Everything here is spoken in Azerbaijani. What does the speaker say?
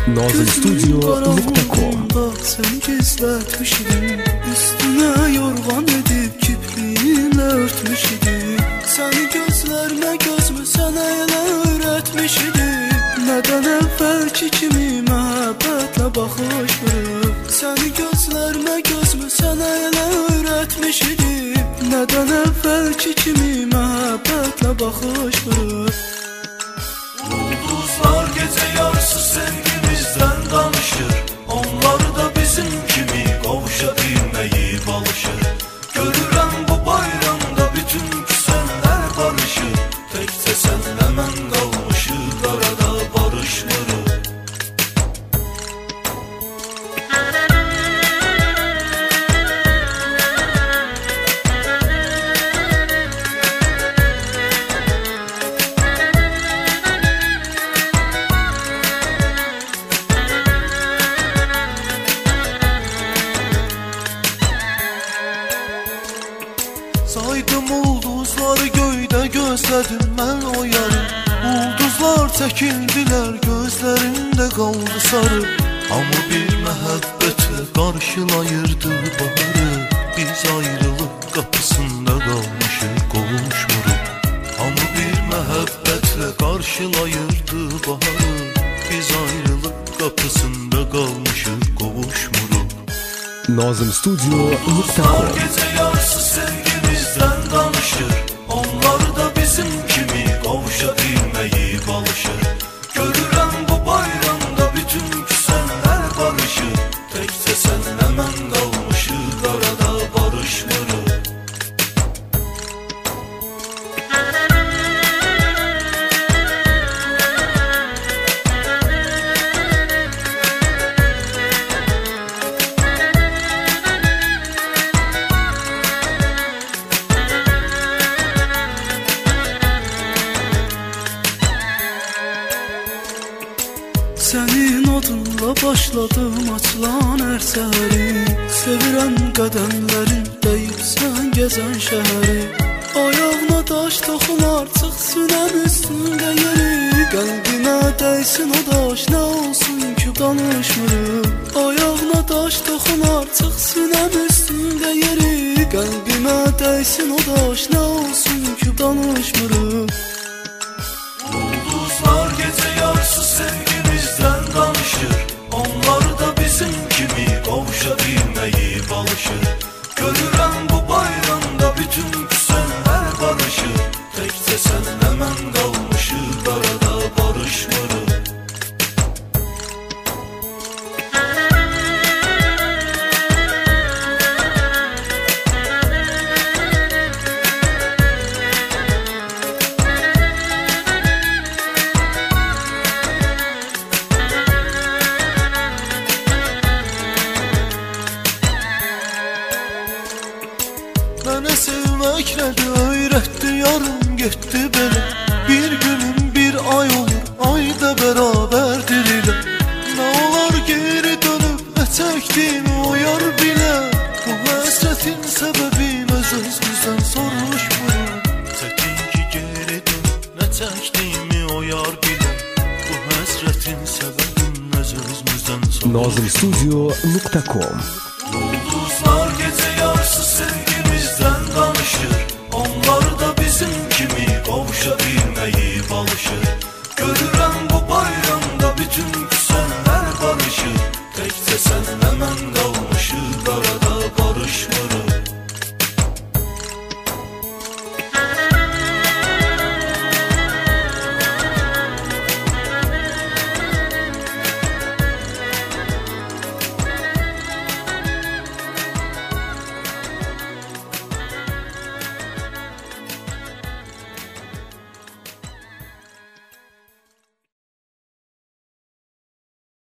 Nazımstudio.com. Sen gizletmişdin, üstüne yorgan edip kipriğinle örtmüşdin. Seni gözlerime gözmü sana elə öğretmişdin. Neden evvelki kimi məhəbbətle baxışmırım. Seni gözlerime gözmü sana elə öğretmişdin. Neden evvelki kimi məhəbbətle baxışmırım. Ulduzlar gece yarısı sevgimizden danışır. Onlar da bizim kimi qovuşa bilməyib alışır. Görürəm bu bayramda bütün küsənlər barışır. Təkcə sənlə mən qalmışıq, arada barışmırıq. Saydım ulduzları göydə gözlədim mən o yarı. Ulduzlar çəkildilər, gözlərində qaldı sarı. Amma bir məhəbbətlə qarşılayırdı baharı. Biz ayrılıq qapısında qalmışıq, qovuşmuruq. Amma bir məhəbbətlə qarşılayırdı baharı. Biz ayrılıq qapısında qalmışıq, qovuşmuruq. Nazımstudio.com. Gece yarısı sevgimizden danışır. Onlar da bizim kimi qovuşa bilməyib alışır. Görürəm bu bayramda bütün küsənlər barışır. Təkcə sənlə mən qalmışıq, arada barışmırıq. Senin adınla başladım açılan her səhəri. Sevirəm qədəmlərin deyib sən gəzən şəhəri. Ayağına daş toxunar, çıxsın əm üstündə yeri. Qəlbimə dəysin o daş, nə olsun ki danışmırım. Ayağına daş toxunar, çıxsın əm üstündə yeri. Qəlbimə dəysin o daş, nə olsun ki danışmırım. Ulduzlar gece yarısı sevgimizden danışır. Onlar da bizim kimi qovuşa bilməyib alışır. Görürəm bu bayramda bütün küsənlər barışır. Təkcə sənlə mən qalmışıq, arada barışmırıq. Mənə sevmək nədir öyrətdi, yarım getdi belə. Bir günüm bir ay olur, ayda bərabərdir ilə. Nə olar geri dönüb, nə çəkdiyimi o yar bilə. Bu həsrətin səbəbim öz-özümüzdən soruşmuram. Çətin ki geri dönüb, nə çəkdiyimi o yar bilə. Bu həsrətin səbəbim öz-özümüzdən soruşmuram. Nazımstudio.com.